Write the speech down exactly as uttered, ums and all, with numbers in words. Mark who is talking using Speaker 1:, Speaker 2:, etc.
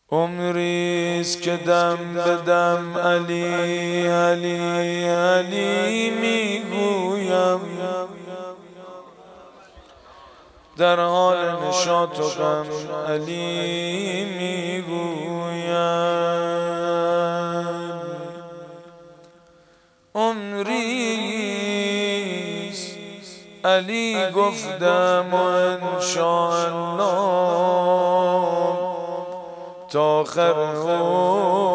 Speaker 1: عمریست که دم به دم علی علی علی میگویم، در حال نشاط و غم علی میگویم. عمریست علی گفتم و انشاءالله تا آخر